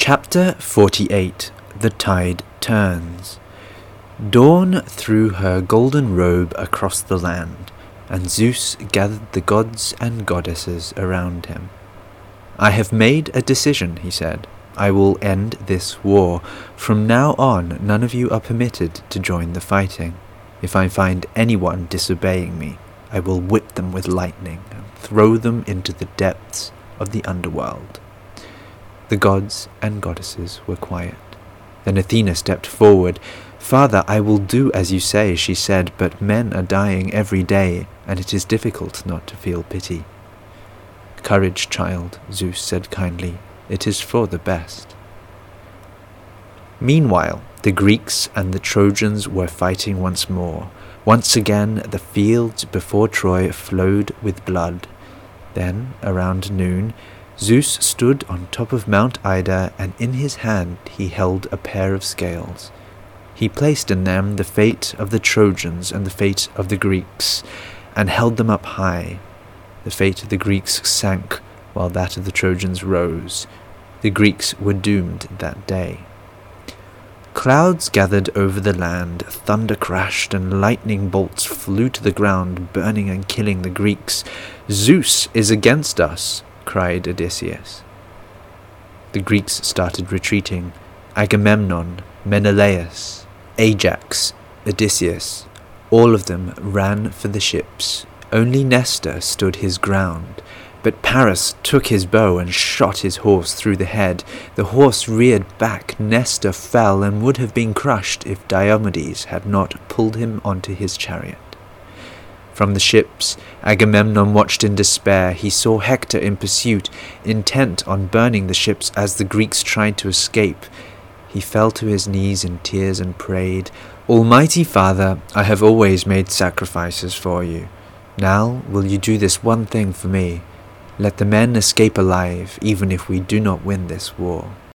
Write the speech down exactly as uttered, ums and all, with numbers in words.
Chapter forty-eight. The Tide Turns. Dawn threw her golden robe across the land, and Zeus gathered the gods and goddesses around him. "I have made a decision," he said. "I will end this war. From now on, none of you are permitted to join the fighting. If I find anyone disobeying me, I will whip them with lightning and throw them into the depths of the underworld." The gods and goddesses were quiet. Then Athena stepped forward. "Father, I will do as you say," she said, "but men are dying every day, and it is difficult not to feel pity." "Courage, child," Zeus said kindly. "It is for the best." Meanwhile, the Greeks and the Trojans were fighting once more. Once again, the fields before Troy flowed with blood. Then, around noon, Zeus stood on top of Mount Ida, and in his hand he held a pair of scales. He placed in them the fate of the Trojans and the fate of the Greeks, and held them up high. The fate of the Greeks sank, while that of the Trojans rose. The Greeks were doomed that day. Clouds gathered over the land, thunder crashed, and lightning bolts flew to the ground, burning and killing the Greeks. "Zeus is against us!" cried Odysseus. The Greeks started retreating. Agamemnon, Menelaus, Ajax, Odysseus, all of them ran for the ships. Only Nestor stood his ground. But Paris took his bow and shot his horse through the head. The horse reared back, Nestor fell, and would have been crushed if Diomedes had not pulled him onto his chariot. From the ships, Agamemnon watched in despair. He saw Hector in pursuit, intent on burning the ships as the Greeks tried to escape. He fell to his knees in tears and prayed, "Almighty Father, I have always made sacrifices for you. Now will you do this one thing for me? Let the men escape alive, even if we do not win this war."